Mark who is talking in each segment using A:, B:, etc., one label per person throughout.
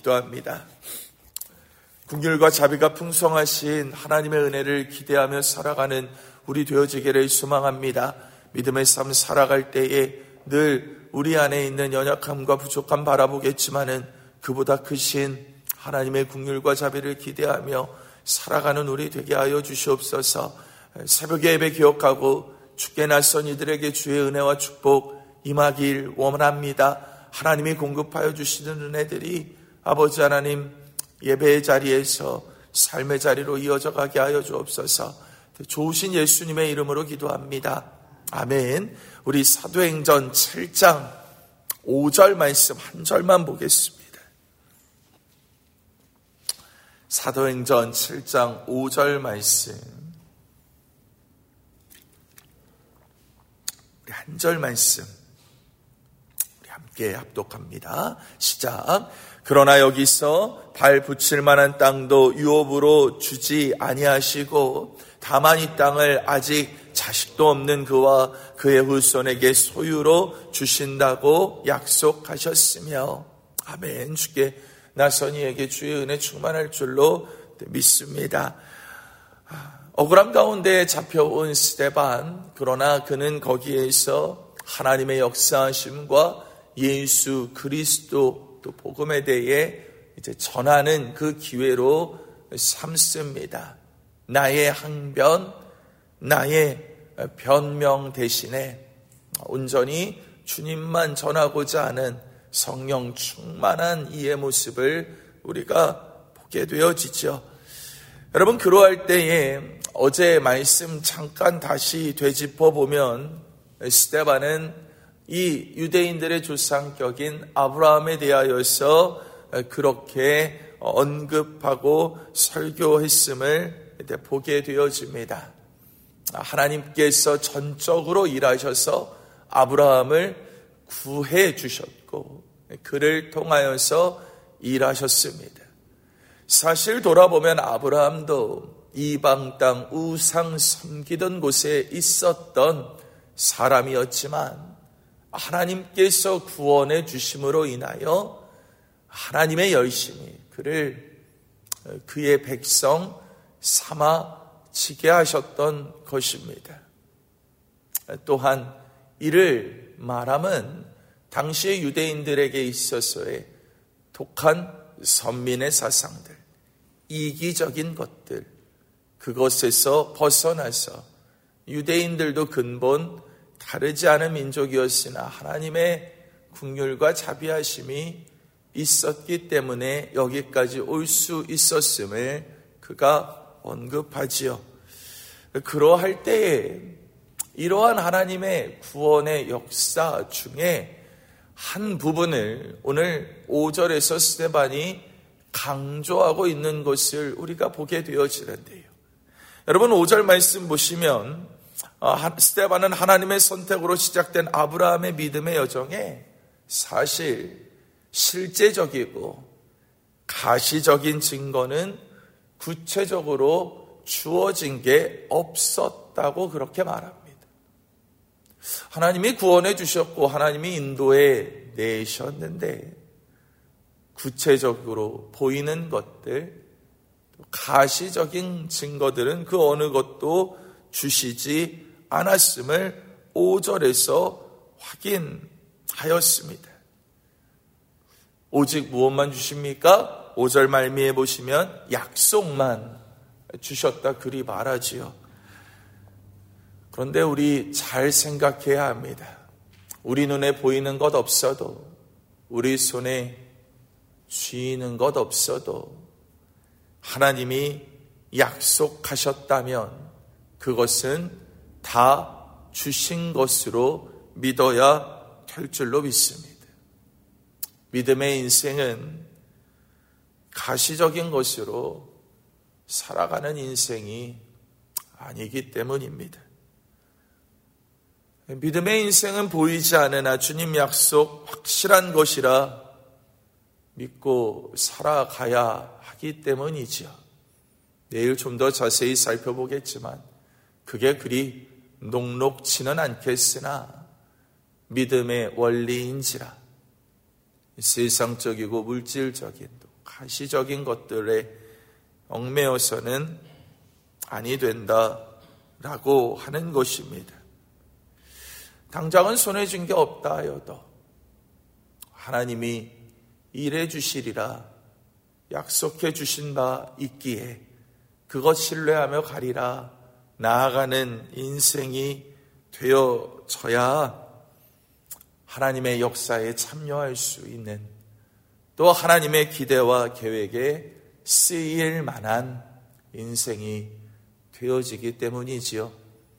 A: 기도합니다. 긍휼과 자비가 풍성하신 하나님의 은혜를 기대하며 살아가는 우리 되어지기를 소망합니다. 믿음의 삶 살아갈 때에 늘 우리 안에 있는 연약함과 부족함 바라보겠지만은 그보다 크신 하나님의 긍휼과 자비를 기대하며 살아가는 우리 되게 하여 주시옵소서. 새벽에 예배 기억하고 주께 낯선 이들에게 주의 은혜와 축복 임하길 원합니다. 하나님이 공급하여 주시는 은혜들이 아버지 하나님 예배의 자리에서 삶의 자리로 이어져 가게 하여 주옵소서. 좋으신 예수님의 이름으로 기도합니다. 아멘. 우리 사도행전 7장 5절 말씀 한 절만 보겠습니다. 사도행전 7장 5절 말씀 우리 한 절 말씀 우리 함께 합독합니다. 시작. 그러나 여기서 발 붙일 만한 땅도 유업으로 주지 아니하시고 다만 이 땅을 아직 자식도 없는 그와 그의 후손에게 소유로 주신다고 약속하셨으며 아멘. 주께 낯선 이에게 주의 은혜 충만할 줄로 믿습니다. 억울함 가운데 잡혀온 스데반, 그러나 그는 거기에서 하나님의 역사하심과 예수 그리스도 또 복음에 대해 이제 전하는 그 기회로 삼습니다. 나의 항변, 나의 변명 대신에 온전히 주님만 전하고자 하는 성령 충만한 이의 모습을 우리가 보게 되어지죠. 여러분, 그러할 때에 어제 말씀 잠깐 다시 되짚어 보면 스데반은 이 유대인들의 조상격인 아브라함에 대하여서 그렇게 언급하고 설교했음을 보게 되어집니다. 하나님께서 전적으로 일하셔서 아브라함을 구해 주셨고 그를 통하여서 일하셨습니다. 사실 돌아보면 아브라함도 이방 땅 우상 섬기던 곳에 있었던 사람이었지만 하나님께서 구원해 주심으로 인하여 하나님의 열심이 그를 그의 백성 삼아지게 하셨던 것입니다. 또한 이를 말함은 당시의 유대인들에게 있어서의 독한 선민의 사상들, 이기적인 것들, 그것에서 벗어나서 유대인들도 근본 다르지 않은 민족이었으나 하나님의 긍휼과 자비하심이 있었기 때문에 여기까지 올 수 있었음을 그가 언급하지요. 그러할 때에 이러한 하나님의 구원의 역사 중에 한 부분을 오늘 5절에서 스데반이 강조하고 있는 것을 우리가 보게 되어지는데요. 여러분 5절 말씀 보시면 스데반은 하나님의 선택으로 시작된 아브라함의 믿음의 여정에 사실 실제적이고 가시적인 증거는 구체적으로 주어진 게 없었다고 그렇게 말합니다. 하나님이 구원해 주셨고 하나님이 인도해 내셨는데 구체적으로 보이는 것들, 가시적인 증거들은 그 어느 것도 주시지 않았음을 5절에서 확인하였습니다. 오직 무엇만 주십니까? 5절 말미에 보시면 약속만 주셨다 그리 말하지요. 그런데 우리 잘 생각해야 합니다. 우리 눈에 보이는 것 없어도, 우리 손에 쥐는 것 없어도 하나님이 약속하셨다면 그것은 다 주신 것으로 믿어야 될 줄로 믿습니다. 믿음의 인생은 가시적인 것으로 살아가는 인생이 아니기 때문입니다. 믿음의 인생은 보이지 않으나 주님 약속 확실한 것이라 믿고 살아가야 하기 때문이지요. 내일 좀 더 자세히 살펴보겠지만 그게 그리 녹록지는 않겠으나 믿음의 원리인지라 세상적이고 물질적인 가시적인 것들에 얽매여서는 아니 된다라고 하는 것입니다. 당장은 손에 쥔 게 없다 하여도 하나님이 일해 주시리라 약속해 주신 바 있기에 그것 신뢰하며 가리라 나아가는 인생이 되어져야 하나님의 역사에 참여할 수 있는, 또 하나님의 기대와 계획에 쓰일 만한 인생이 되어지기 때문이지요.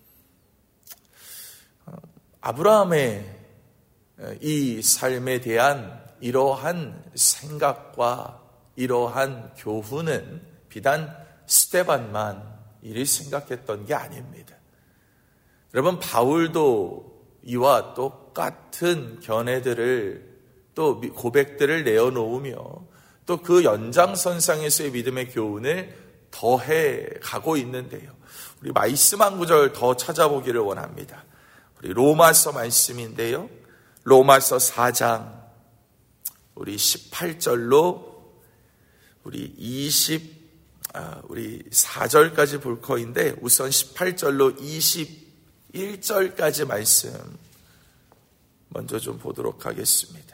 A: 아브라함의 이 삶에 대한 이러한 생각과 이러한 교훈은 비단 스데반만 이를 생각했던 게 아닙니다. 여러분, 바울도 이와 똑같은 견해들을 또 고백들을 내어놓으며 또 그 연장선상에서의 믿음의 교훈을 더해 가고 있는데요. 우리 말씀 한 구절 더 찾아보기를 원합니다. 우리 로마서 말씀인데요. 로마서 4장 우리 18절로 우리 4절까지 볼 거인데 우선 18절로 21절까지 말씀 먼저 좀 보도록 하겠습니다.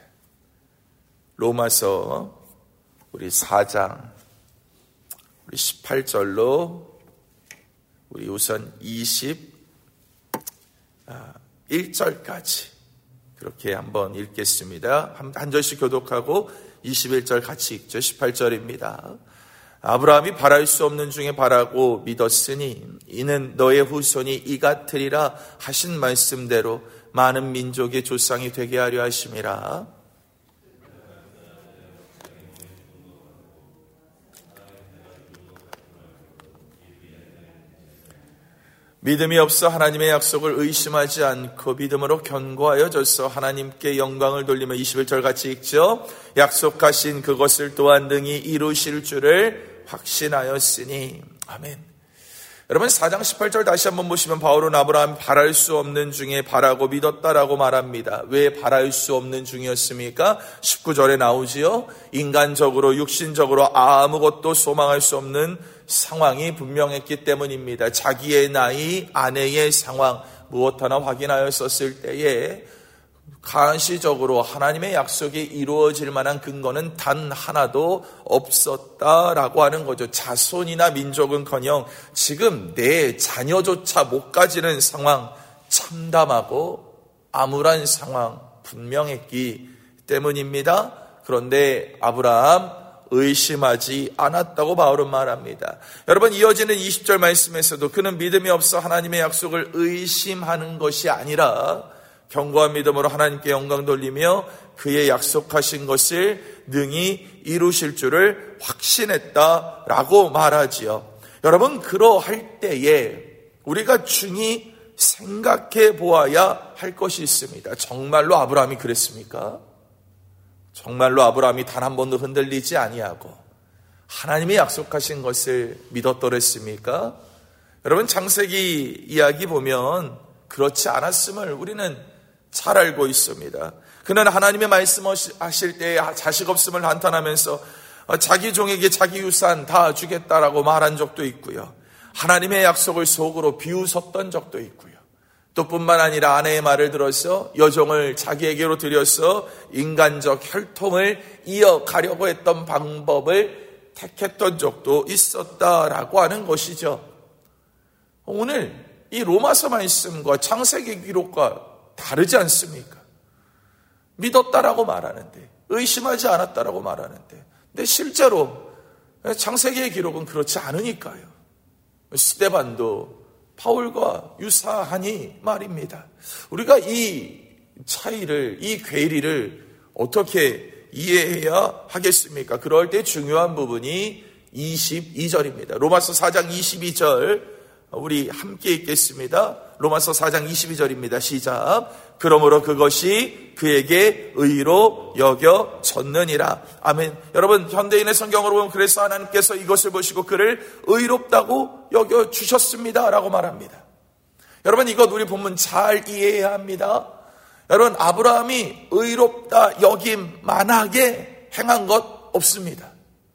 A: 로마서 우리 4장 우리 18절로 우리 우선 21절까지 그렇게 한번 읽겠습니다. 한 절씩 교독하고 21절 같이 읽죠. 18절입니다. 아브라함이 바랄 수 없는 중에 바라고 믿었으니 이는 너의 후손이 이 같으리라 하신 말씀대로 많은 민족의 조상이 되게 하려 하심이라. 믿음이 없어 하나님의 약속을 의심하지 않고 믿음으로 견고하여져서 하나님께 영광을 돌리며 21절 같이 읽죠. 약속하신 그것을 또한 능히 이루실 줄을 확신하였으니. 아멘. 여러분 4장 18절 다시 한번 보시면 바울은 아브라함이 바랄 수 없는 중에 바라고 믿었다라고 말합니다. 왜 바랄 수 없는 중이었습니까? 19절에 나오지요. 인간적으로 육신적으로 아무것도 소망할 수 없는 상황이 분명했기 때문입니다. 자기의 나이, 아내의 상황 무엇 하나 확인하였었을 때에 가시적으로 하나님의 약속이 이루어질 만한 근거는 단 하나도 없었다라고 하는 거죠. 자손이나 민족은커녕 지금 내 자녀조차 못 가지는 상황, 참담하고 암울한 상황 분명했기 때문입니다. 그런데 아브라함 의심하지 않았다고 바울은 말합니다. 여러분, 이어지는 20절 말씀에서도 그는 믿음이 없어 하나님의 약속을 의심하는 것이 아니라 견고한 믿음으로 하나님께 영광 돌리며 그의 약속하신 것을 능히 이루실 줄을 확신했다라고 말하지요. 여러분, 그러할 때에 우리가 중히 생각해 보아야 할 것이 있습니다. 정말로 아브라함이 그랬습니까? 정말로 아브라함이 단 한 번도 흔들리지 아니하고 하나님이 약속하신 것을 믿었더랬습니까? 여러분, 창세기 이야기 보면 그렇지 않았음을 우리는 잘 알고 있습니다. 그는 하나님의 말씀하실 때에 자식 없음을 한탄하면서 자기 종에게 자기 유산 다 주겠다라고 말한 적도 있고요. 하나님의 약속을 속으로 비웃었던 적도 있고요. 또 뿐만 아니라 아내의 말을 들어서 여종을 자기에게로 들여서 인간적 혈통을 이어가려고 했던 방법을 택했던 적도 있었다라고 하는 것이죠. 오늘 이 로마서 말씀과 창세기 기록과 다르지 않습니까? 믿었다라고 말하는데, 의심하지 않았다라고 말하는데, 근데 실제로 창세기의 기록은 그렇지 않으니까요. 스데반도 바울과 유사하니 말입니다. 우리가 이 차이를, 이 괴리를 어떻게 이해해야 하겠습니까? 그럴 때 중요한 부분이 22절입니다. 로마서 4장 22절 우리 함께 읽겠습니다. 로마서 4장 22절입니다. 시작. 그러므로 그것이 그에게 의로 여겨졌느니라. 아멘. 여러분, 현대인의 성경으로 보면 그래서 하나님께서 이것을 보시고 그를 의롭다고 여겨주셨습니다 라고 말합니다. 여러분, 이것 우리 본문 잘 이해해야 합니다. 여러분, 아브라함이 의롭다 여김만하게 행한 것 없습니다.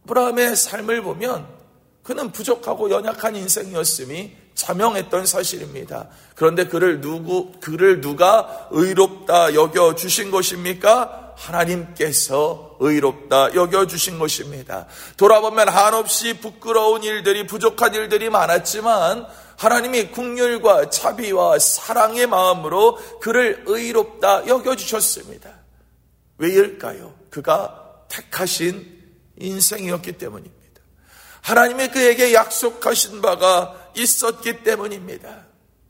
A: 아브라함의 삶을 보면 그는 부족하고 연약한 인생이었음이 자명했던 사실입니다. 그런데 그를 누가 의롭다 여겨주신 것입니까? 하나님께서 의롭다 여겨주신 것입니다. 돌아보면 한없이 부끄러운 일들이, 부족한 일들이 많았지만 하나님이 긍휼과 자비와 사랑의 마음으로 그를 의롭다 여겨주셨습니다. 왜일까요? 그가 택하신 인생이었기 때문입니다. 하나님이 그에게 약속하신 바가 있었기 때문입니다.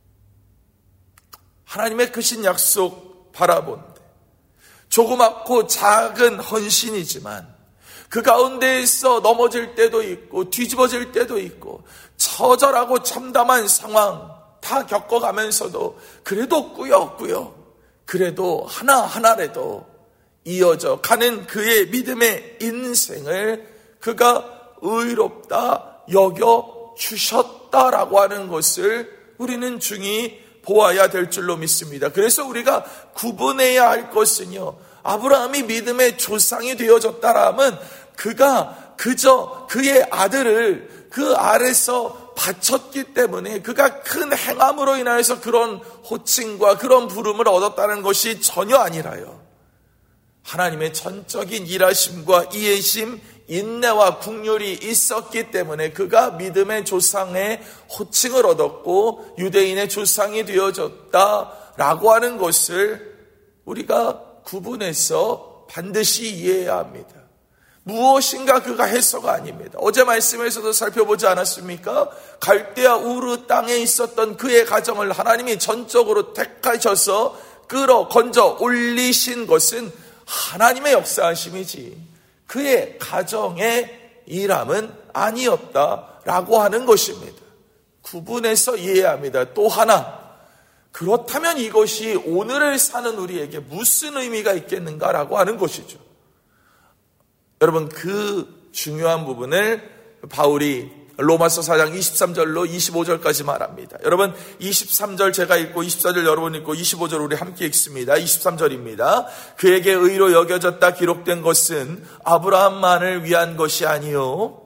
A: 하나님의 크신 약속 바라본데 조그맣고 작은 헌신이지만 그 가운데에서 넘어질 때도 있고 뒤집어질 때도 있고 처절하고 참담한 상황 다 겪어가면서도 그래도 꾸역꾸역 그래도 하나하나라도 이어져 가는 그의 믿음의 인생을 그가 의롭다 여겨주셨다라고 하는 것을 우리는 중히 보아야 될 줄로 믿습니다. 그래서 우리가 구분해야 할 것은요, 아브라함이 믿음의 조상이 되어졌다라면 그가 그저 그의 아들을 그 아래서 바쳤기 때문에 그가 큰 행함으로 인하여서 그런 호칭과 그런 부름을 얻었다는 것이 전혀 아니라요. 하나님의 전적인 일하심과 이해심, 인내와 긍휼이 있었기 때문에 그가 믿음의 조상의 호칭을 얻었고 유대인의 조상이 되어졌다라고 하는 것을 우리가 구분해서 반드시 이해해야 합니다. 무엇인가 그가 해서가 아닙니다. 어제 말씀에서도 살펴보지 않았습니까? 갈대아 우르 땅에 있었던 그의 가정을 하나님이 전적으로 택하셔서 끌어 건져 올리신 것은 하나님의 역사하심이지 그의 가정의 일함은 아니었다라고 하는 것입니다. 구분해서 이해해야 합니다. 또 하나, 그렇다면 이것이 오늘을 사는 우리에게 무슨 의미가 있겠는가라고 하는 것이죠. 여러분, 그 중요한 부분을 바울이 로마서 4장 23절로 25절까지 말합니다. 여러분, 23절 제가 읽고 24절 여러분 읽고 25절 우리 함께 읽습니다. 23절입니다. 그에게 의로 여겨졌다 기록된 것은 아브라함만을 위한 것이 아니요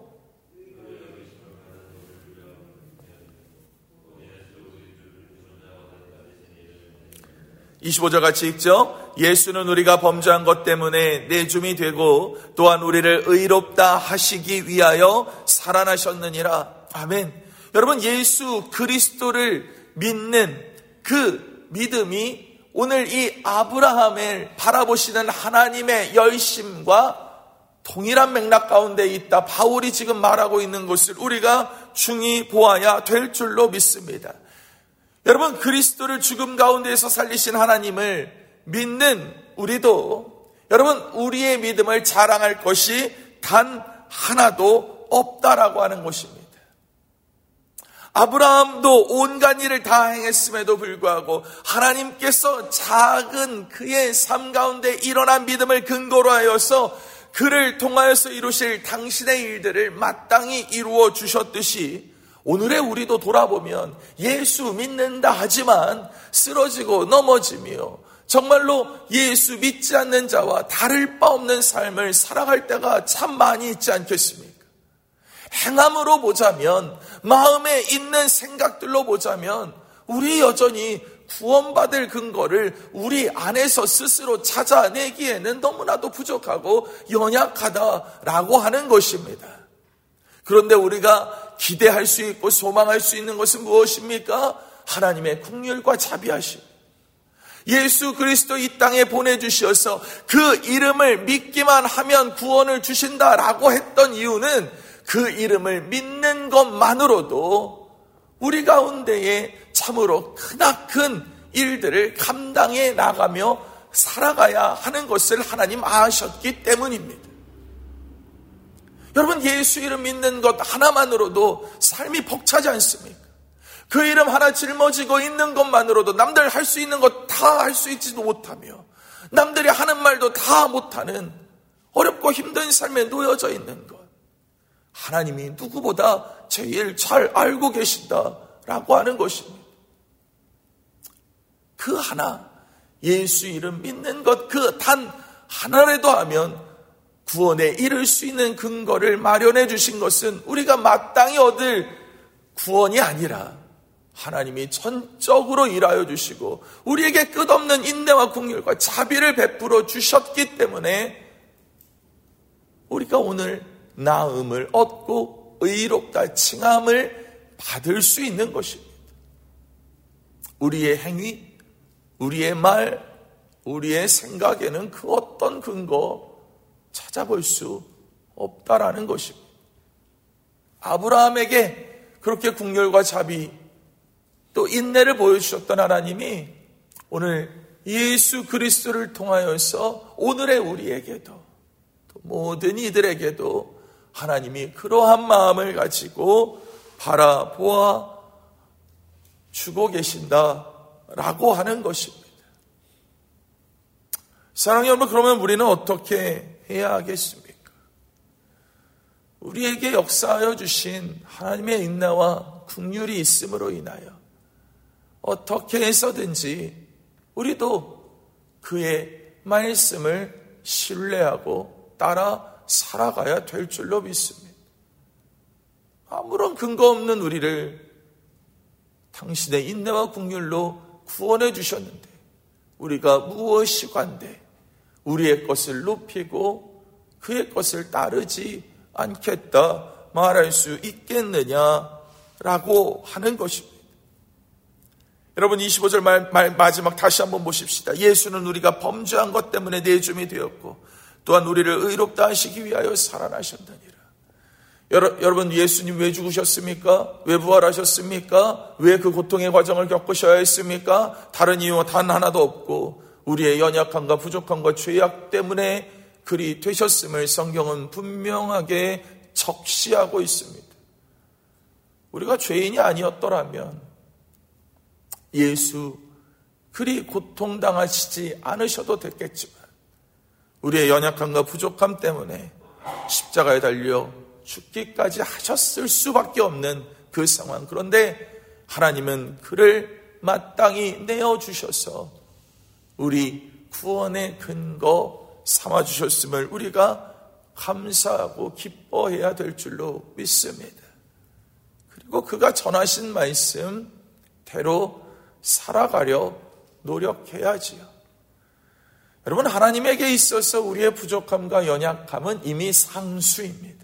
A: 25절 같이 읽죠. 예수는 우리가 범죄한 것 때문에 내줌이 되고 또한 우리를 의롭다 하시기 위하여 살아나셨느니라. 아멘. 여러분, 예수 그리스도를 믿는 그 믿음이 오늘 이 아브라함을 바라보시는 하나님의 열심과 동일한 맥락 가운데 있다. 바울이 지금 말하고 있는 것을 우리가 중히 보아야 될 줄로 믿습니다. 여러분, 그리스도를 죽음 가운데에서 살리신 하나님을 믿는 우리도 여러분, 우리의 믿음을 자랑할 것이 단 하나도 없다라고 하는 것입니다. 아브라함도 온갖 일을 다 행했음에도 불구하고 하나님께서 작은 그의 삶 가운데 일어난 믿음을 근거로 하여서 그를 통하여서 이루실 당신의 일들을 마땅히 이루어 주셨듯이 오늘의 우리도 돌아보면 예수 믿는다 하지만 쓰러지고 넘어지며 정말로 예수 믿지 않는 자와 다를 바 없는 삶을 살아갈 때가 참 많이 있지 않겠습니까? 행함으로 보자면, 마음에 있는 생각들로 보자면 우리 여전히 구원받을 근거를 우리 안에서 스스로 찾아내기에는 너무나도 부족하고 연약하다라고 하는 것입니다. 그런데 우리가 기대할 수 있고 소망할 수 있는 것은 무엇입니까? 하나님의 긍휼과 자비하심. 예수 그리스도 이 땅에 보내주셔서 그 이름을 믿기만 하면 구원을 주신다라고 했던 이유는 그 이름을 믿는 것만으로도 우리 가운데에 참으로 크나큰 일들을 감당해 나가며 살아가야 하는 것을 하나님 아셨기 때문입니다. 여러분, 예수 이름 믿는 것 하나만으로도 삶이 벅차지 않습니까? 그 이름 하나 짊어지고 있는 것만으로도 남들 할 수 있는 것 다 할 수 있지도 못하며 남들이 하는 말도 다 못하는 어렵고 힘든 삶에 놓여져 있는 것, 하나님이 누구보다 제일 잘 알고 계신다라고 하는 것입니다. 그 하나, 예수 이름 믿는 것 그 단 하나라도 하면 구원에 이를 수 있는 근거를 마련해 주신 것은 우리가 마땅히 얻을 구원이 아니라 하나님이 전적으로 일하여 주시고 우리에게 끝없는 인내와 긍휼과 자비를 베풀어 주셨기 때문에 우리가 오늘 나음을 얻고 의롭다 칭함을 받을 수 있는 것입니다. 우리의 행위, 우리의 말, 우리의 생각에는 그 어떤 근거 찾아볼 수 없다라는 것입니다. 아브라함에게 그렇게 긍휼과 자비 또 인내를 보여주셨던 하나님이 오늘 예수 그리스도를 통하여서 오늘의 우리에게도 또 모든 이들에게도 하나님이 그러한 마음을 가지고 바라보아 주고 계신다라고 하는 것입니다. 사랑하는 여러분, 그러면 우리는 어떻게 해야 하겠습니까? 우리에게 역사하여 주신 하나님의 인내와 긍휼이 있음으로 인하여 어떻게 해서든지 우리도 그의 말씀을 신뢰하고 따라 살아가야 될 줄로 믿습니다. 아무런 근거 없는 우리를 당신의 인내와 긍휼로 구원해 주셨는데 우리가 무엇이 관대 우리의 것을 높이고 그의 것을 따르지 않겠다 말할 수 있겠느냐라고 하는 것입니다. 여러분 25절 마지막 다시 한번 보십시다. 예수는 우리가 범죄한 것 때문에 내줌이 되었고 또한 우리를 의롭다 하시기 위하여 살아나셨느니라. 여러분 예수님 왜 죽으셨습니까? 왜 부활하셨습니까? 왜 그 고통의 과정을 겪으셔야 했습니까? 다른 이유 단 하나도 없고 우리의 연약함과 부족함과 죄악 때문에 그리 되셨음을 성경은 분명하게 적시하고 있습니다. 우리가 죄인이 아니었더라면 예수 그리 고통당하시지 않으셔도 됐겠지만 우리의 연약함과 부족함 때문에 십자가에 달려 죽기까지 하셨을 수밖에 없는 그 상황. 그런데 하나님은 그를 마땅히 내어주셔서 우리 구원의 근거 삼아주셨음을 우리가 감사하고 기뻐해야 될 줄로 믿습니다. 그리고 그가 전하신 말씀대로 살아가려 노력해야지요. 여러분 하나님에게 있어서 우리의 부족함과 연약함은 이미 상수입니다.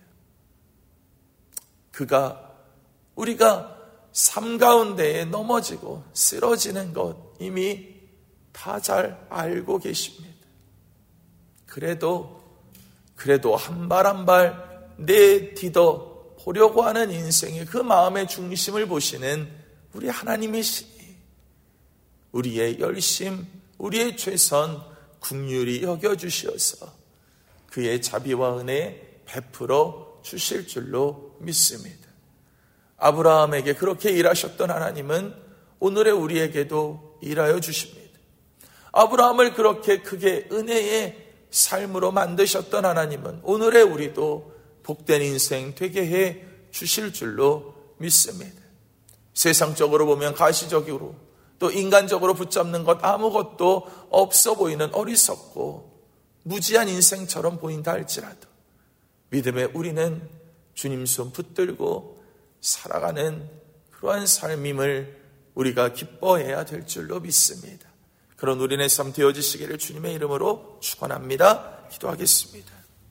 A: 우리가 삶 가운데에 넘어지고 쓰러지는 것 이미 다 잘 알고 계십니다. 그래도 한 발 한 발 내딛어 보려고 하는 인생의 그 마음의 중심을 보시는 우리 하나님이시니 우리의 열심, 우리의 최선 긍휼히 여겨주시어서 그의 자비와 은혜 베풀어 주실 줄로 믿습니다. 아브라함에게 그렇게 일하셨던 하나님은 오늘의 우리에게도 일하여 주십니다. 아브라함을 그렇게 크게 은혜의 삶으로 만드셨던 하나님은 오늘의 우리도 복된 인생 되게 해 주실 줄로 믿습니다. 세상적으로 보면 가시적으로 또 인간적으로 붙잡는 것 아무것도 없어 보이는 어리석고 무지한 인생처럼 보인다 할지라도 믿음의 우리는 주님 손 붙들고 살아가는 그러한 삶임을 우리가 기뻐해야 될 줄로 믿습니다. 그런 우리의 삶 되어지시기를 주님의 이름으로 축원합니다. 기도하겠습니다.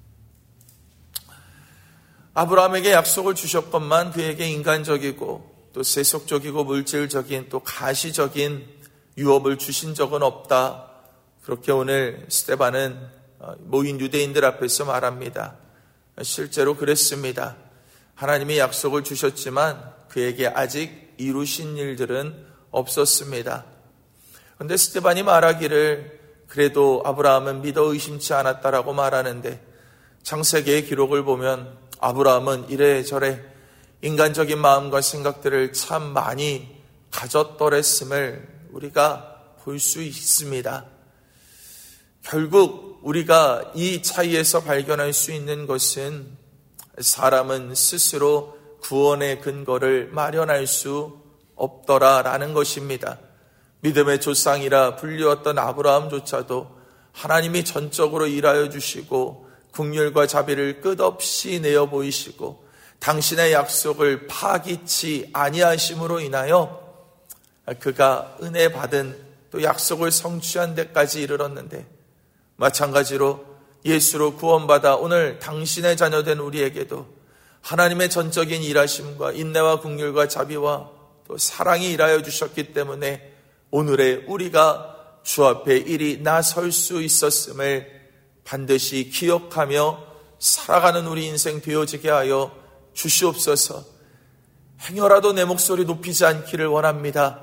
A: 아브라함에게 약속을 주셨건만 그에게 인간적이고 또 세속적이고 물질적인 또 가시적인 유업을 주신 적은 없다. 그렇게 오늘 스데반은 모인 유대인들 앞에서 말합니다. 실제로 그랬습니다. 하나님이 약속을 주셨지만 그에게 아직 이루신 일들은 없었습니다. 그런데 스데반이 말하기를 그래도 아브라함은 믿어 의심치 않았다라고 말하는데 창세기의 기록을 보면 아브라함은 이래저래 인간적인 마음과 생각들을 참 많이 가졌더랬음을 우리가 볼 수 있습니다. 결국 우리가 이 차이에서 발견할 수 있는 것은 사람은 스스로 구원의 근거를 마련할 수 없더라라는 것입니다. 믿음의 조상이라 불리웠던 아브라함조차도 하나님이 전적으로 일하여 주시고 긍휼과 자비를 끝없이 내어 보이시고 당신의 약속을 파기치 아니하심으로 인하여 그가 은혜 받은 또 약속을 성취한 데까지 이르렀는데, 마찬가지로 예수로 구원받아 오늘 당신의 자녀된 우리에게도 하나님의 전적인 일하심과 인내와 긍휼과 자비와 또 사랑이 일하여 주셨기 때문에 오늘의 우리가 주 앞에 이리 나설 수 있었음을 반드시 기억하며 살아가는 우리 인생 되어지게 하여 주시옵소서. 행여라도 내 목소리 높이지 않기를 원합니다.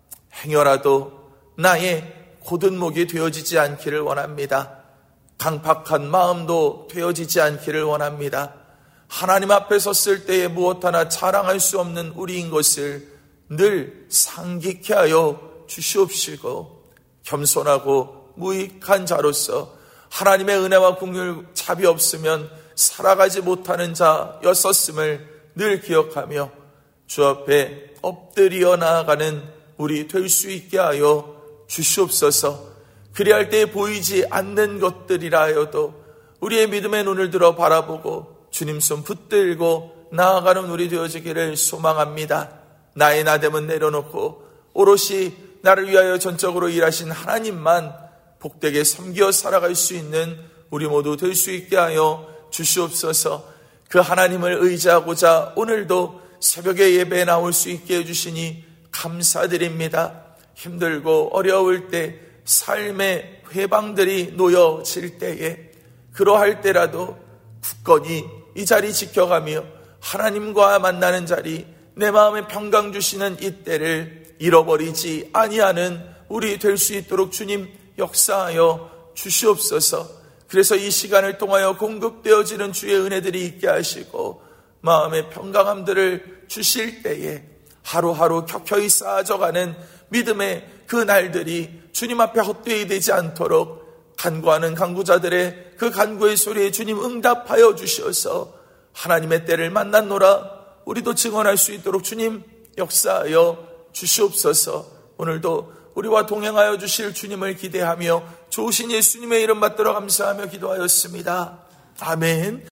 A: 행여라도 나의 곧은 목이 되어지지 않기를 원합니다. 강팍한 마음도 되어지지 않기를 원합니다. 하나님 앞에 섰을 때에 무엇 하나 자랑할 수 없는 우리인 것을 늘 상기케 하여 주시옵시고, 겸손하고 무익한 자로서 하나님의 은혜와 긍휼 자비 없으면 살아가지 못하는 자였었음을 늘 기억하며 주 앞에 엎드려 나아가는 우리 될 수 있게 하여 주시옵소서. 그리할 때에 보이지 않는 것들이라 하여도 우리의 믿음의 눈을 들어 바라보고 주님 손 붙들고 나아가는 우리 되어지기를 소망합니다. 나의 나됨은 내려놓고 오롯이 나를 위하여 전적으로 일하신 하나님만 복되게 섬겨 살아갈 수 있는 우리 모두 될 수 있게 하여 주시옵소서. 그 하나님을 의지하고자 오늘도 새벽에 예배에 나올 수 있게 해주시니 감사드립니다. 힘들고 어려울 때 삶의 회방들이 놓여질 때에 그러할 때라도 굳건히 이 자리 지켜가며 하나님과 만나는 자리, 내 마음에 평강 주시는 이때를 잃어버리지 아니하는 우리 될 수 있도록 주님 역사하여 주시옵소서. 그래서 이 시간을 통하여 공급되어지는 주의 은혜들이 있게 하시고 마음의 평강함들을 주실 때에 하루하루 켜켜이 쌓아져가는 믿음의 그 날들이 주님 앞에 헛되이 되지 않도록 간구하는 간구자들의 그 간구의 소리에 주님 응답하여 주셔서 하나님의 때를 만났노라 우리도 증언할 수 있도록 주님 역사하여 주시옵소서. 오늘도 우리와 동행하여 주실 주님을 기대하며 좋으신 예수님의 이름 받들어 감사하며 기도하였습니다. 아멘.